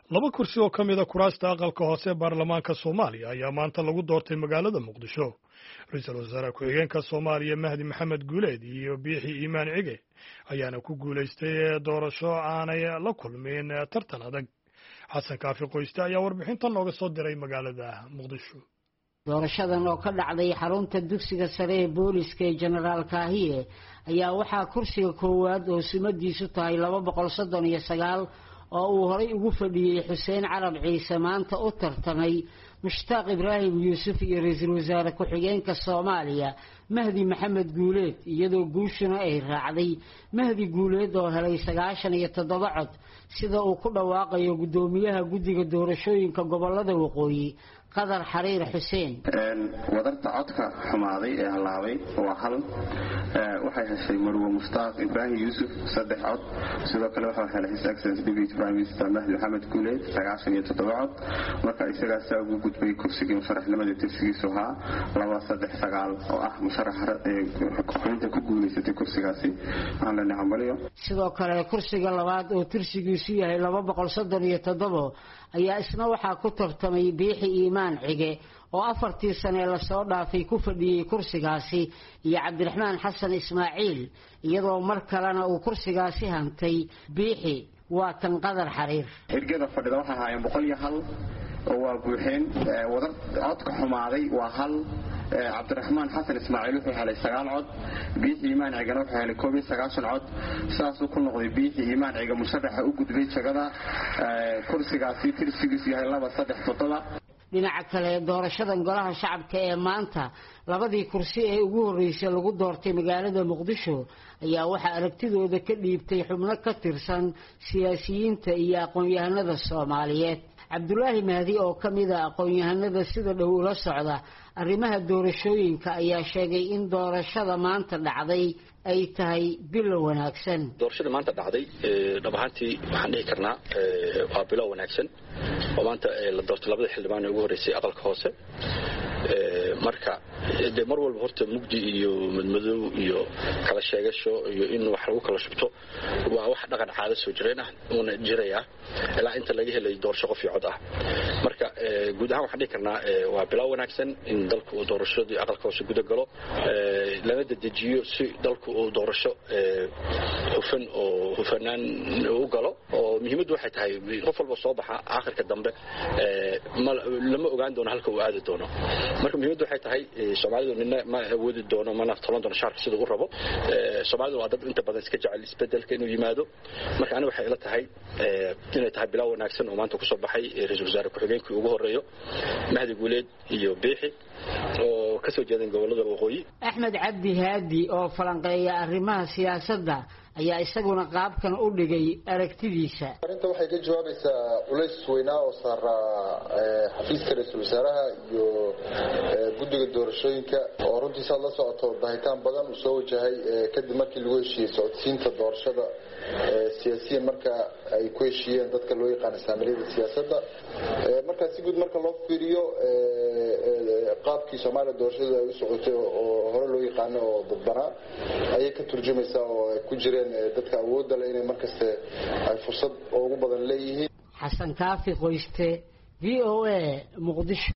laba kursi oo ka mid a kuraasta aqalka hoose baarlamaanka Soomaaliya ayaa maanta lagu doortay magaalada Muqdisho. Ra'iisul Wasaare ku-xigeenka Soomaaliya Mahdi Maxamed Guuleed iyo Biixi Iimaan Cige ayaana ku guulaystay doorasho aanay la kulmin tartan adag. Xasan Kaafi Qoyste ayaa warbixintan nooga soo diray magaalada Muqdisho. doorashadan oo ka dhacday xarunta dugsiga sare ee booliska ee General Kaahiye ayaa waxaa kursiga koowaad oo sumadiisu tahay 239 oo uu horay ugu fadhiyay Xuseen Carab Ciise maanta u tartamay Mushtaaq Ibraahim Yuusuf iyo Ra'iisul Wasaare ku-xigeenka Soomaaliya Mahdi Maxamed Guuleed iyadoo guushuna ay raacday Mahdi Guuleed oo helay 97 cod sida uu ku dhawaaqayo gudoomiyaha guddiga doorashooyinka gobolada waqooyi qadar xariir xuseen wadarta codka xumaaday ee halaabay waa hal waxay heshay Marwo Mushtaaq Ibraahim Yuusuf 3 cod sidoo kale waxa helay His Excellency Deputy Prime Minister Mahdi Maxamed Guuleed 97 cod marka isaga saagu gudbay kursiga musharaxnimada tirsigiisu ahaa 239 oo ah musharaxa xukuumadda ku guuleysatay kursigaasi aan la nacambaliyo sidoo kale kursiga labaad oo tirsigiisu yahay 237 ayaa isna waxaa ku tartamay Biixi Iimaan Cige oo 4 sano la soo dhaafay ku fadhiyay kursigaasi iyo Cabdiraxmaan Xasan Ismaaciil iyadoo mar kalena uu kursigaasi hantay Biixi waa tan qadar xariir hirgada fadhida waxa ahaayeen 101 oo waa buuxeen wadar codka xumaaday waa hal Cabdiraxmaan Xasan Ismaaciil wuxuu helay 9 cod Biixi Iimaan Cige wuxuu helay 19 cod saas uu ku noqday Biixi Iimaan Cige musharaxa u gudbay jagada kursigaasi tirsigiisu yahay 237 dhinaca kale doorashadan golaha shacabka ee maanta labadii kursi ee ugu horeysay lagu doortay magaalada Muqdisho ayaa waxa aragtidooda ka dhiibtay xubno ka tirsan siyaasiyiinta iyo aqoon-yahanada Soomaaliyeed Cabdullaahi Mahdi oo kamid ah aqoon-yahanada sida dhow ula socda arrimaha doorashooyinka ayaa sheegay in doorashada maanta dhacday ay tahay bilow wanaagsan doorashada maanta dhacday dhabaantii waxaan dhihi karnaa waa bilow wanaagsan oo maanta la doortay labada xildhibaan ee ugu horeysay aqalka hoose marka mar walba horta mugdi iyo madmadow iyo kala sheegasho iyo in wax lagu kala shubto waa wax dhaqan caado soo jireen ah oo jiraya ilaa inta laga helay doorasho qof iyo cod ah marka guud ahaan waxaan dhihi karnaa waa bilow wanaagsan in dalku uu doorashadii aqalka hoose guda galo lana dedejiyo si dalku uu doorasho hufan oo hufanaan u galo oo muhiimadu waxay tahay qof walba soo baxa aakhirka dambe lama ogaan doono halka uu aadi doono marka muhiimadu waxay tahay Soomaalidu ma awoodi doono mana tolan doono sharci sida uu rabo Soomaalidu waa dad inta badan iska jecel isbedelka inuu yimaado marka aniga waxay ila tahay inay tahay bilow wanaagsan oo maanta ku soo baxay Ra'iisul Wasaare ku-xigeenka ugu horeeyo Mahdi Guuleed iyo Biixi oo ka soo jeedan gobolada waqooyi Axmed Cabdi Haadi oo falanqeeya arrimaha siyaasadda ayaa isaguna qaabkan u dhigay aragtidiisa arinta waxay ka jawaabaysaa culays weyn oo saara xafiiska Ra'iisul Wasaaraha iyo guddiga doorashooyinka oo runtii la socoto baahitaan badan soo wajahay kadib markii lagu heshiiyay socodsiinta doorashada siyaasiyiin marka ay ku heshiiyeen dadka loo yaqaan saamilada siyaasadda marka si guud marka loo fiiriyo qaabkii Soomaaliya doorashada ay u socotay oo hore loo yaqaan oo dadbana ay ka turjumaysaa oo ay ku jireen dadka awoodda leh inay markaste ay fursad ugu badan leeyihiin Xasan Kaafi Qoyste VOA Muqdisho